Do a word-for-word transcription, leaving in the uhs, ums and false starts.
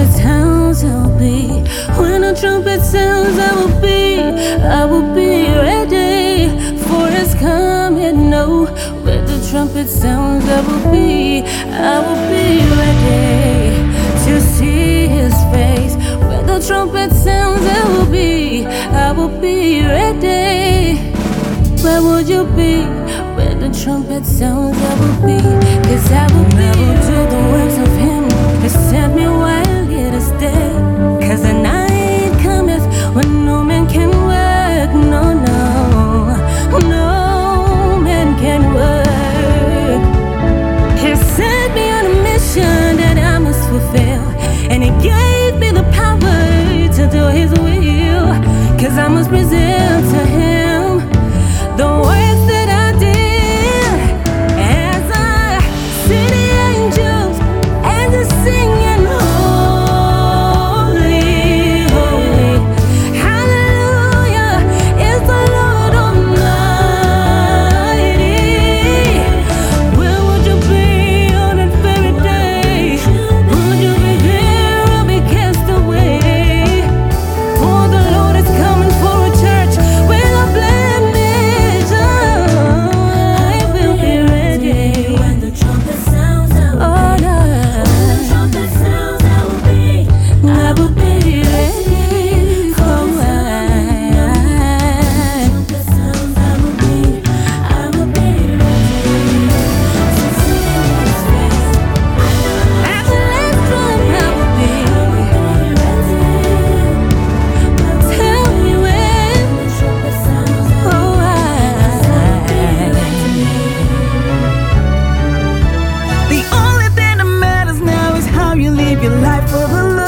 trumpet sounds, I'll be. When the trumpet sounds, I will be. I will be ready for His coming. No, when the trumpet sounds, I will be. I will be ready to see His face. When the trumpet sounds, I will be. I will be ready. Where would you be when the trumpet sounds? I will be, 'cause I will be. I will do the works of Him who sent me while it is day. 'Cause the night cometh when no man can work. No, no, no man can work. He sent me on a mission that I must fulfill, and He gave me the power to do His will. 'Cause I must present to Him the works that I did, as I see the angels, as they singing holy, holy, hallelujah is the Lord Almighty. Where would you be on that very day? Would you be there or be cast away? For the Lord is coming for a church without blemish. Your life for the Lord.